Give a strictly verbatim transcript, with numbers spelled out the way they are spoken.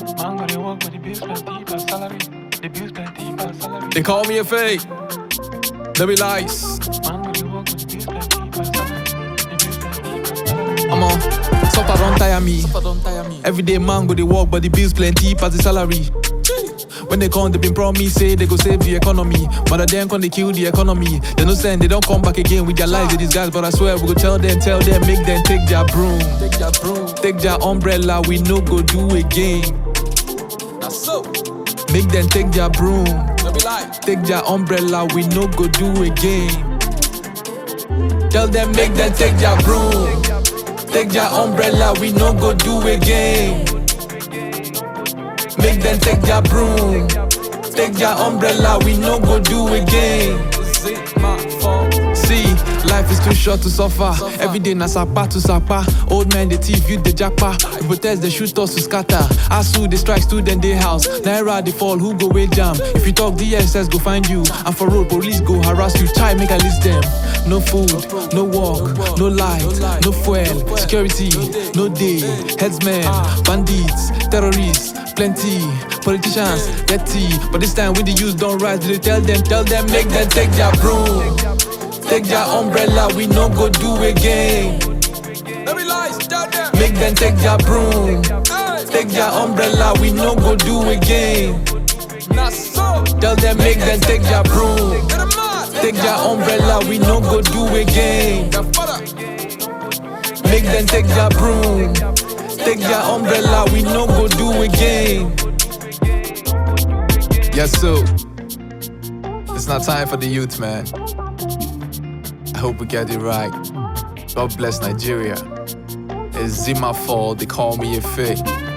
Mango they work, but the bills plenty per salary. The bills plenty per salary. They call me a fake. They be lies. Mango they work, but the bills plenty per salary. The bills plenty per salary. I'm on. Suffer don't tire me. Every day man go they work, but the bills plenty pass the salary. When they come, they been promise say they go save the economy, but then come they kill the economy. They no send, they don't come back again with their lies. They these guys, but I swear we go tell them, tell them, make them take their broom, take their broom, take their umbrella. We no go do again. That's so. Make them take their broom, take their umbrella. We no go do again. Tell them, make them take their broom, take their umbrella. We no go do again. Make them take their broom, take their umbrella, we no go do again. See, life is too short to suffer. Every day na sapa to sapa. Old man, the thief, you the jackpa. We protest, they shoot us to scatter. Asu, they strike student, they house. Naira, they fall, who go wait jam? If you talk, D S S go find you. And for road, police go harass you. Try, make I list them. No food, no work, no light, no fuel, security, no day. Headsmen, bandits, terrorists, plenty. Politicians, get tea. But this time when the youth don't rise, they tell them, tell them, make them take their broom, take their umbrella, we no go do again. Make them take their broom, take their umbrella, we no go do again. Tell them, make them take their broom, take their umbrella, we no go do again. Make them take their broom, take their umbrella, we no go do again. Yes, so it's not time for the youth, man. I hope we get it right. God bless Nigeria. It's Zima fall, they call me a fake.